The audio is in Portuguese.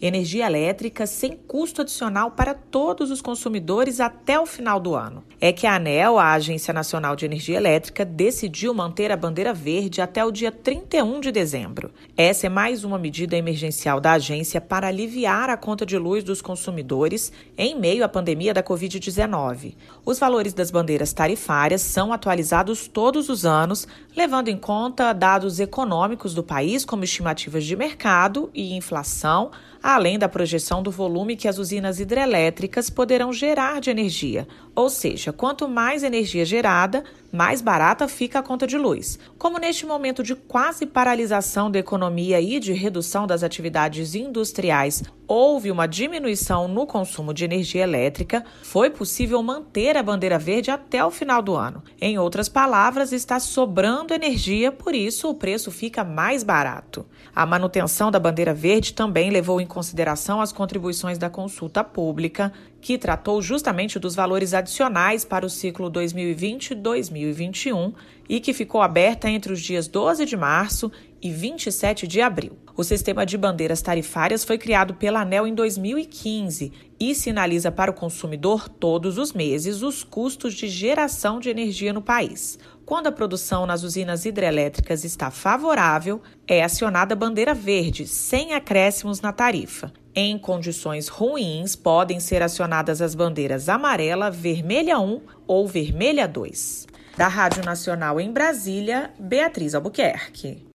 energia elétrica sem custo adicional para todos os consumidores até o final do ano. É que a ANEEL, a Agência Nacional de Energia Elétrica, decidiu manter a bandeira verde até o dia 31 de dezembro. Essa é mais uma medida emergencial da agência para aliviar a conta de luz dos consumidores em meio à pandemia da Covid-19. Os valores das bandeiras tarifárias são atualizados todos os anos, levando em conta dados econômicos do país, como estimativas de mercado e inflação, além da projeção do volume que as usinas hidrelétricas poderão gerar de energia. Ou seja, quanto mais energia gerada, mais barata fica a conta de luz. Como neste momento de quase paralisação da economia e de redução das atividades industriais, houve uma diminuição no consumo de energia elétrica, foi possível manter a bandeira verde até o final do ano. Em outras palavras, está sobrando energia, por isso o preço fica mais barato. A manutenção da bandeira verde também levou em consideração as contribuições da consulta pública, que tratou justamente dos valores adicionais para o ciclo 2020-2021 e que ficou aberta entre os dias 12 de março e 27 de abril. O sistema de bandeiras tarifárias foi criado pela ANEEL em 2015 e sinaliza para o consumidor todos os meses os custos de geração de energia no país. Quando a produção nas usinas hidrelétricas está favorável, é acionada a bandeira verde, sem acréscimos na tarifa. Em condições ruins, podem ser acionadas as bandeiras amarela, vermelha 1 ou vermelha 2. Da Rádio Nacional em Brasília, Beatriz Albuquerque.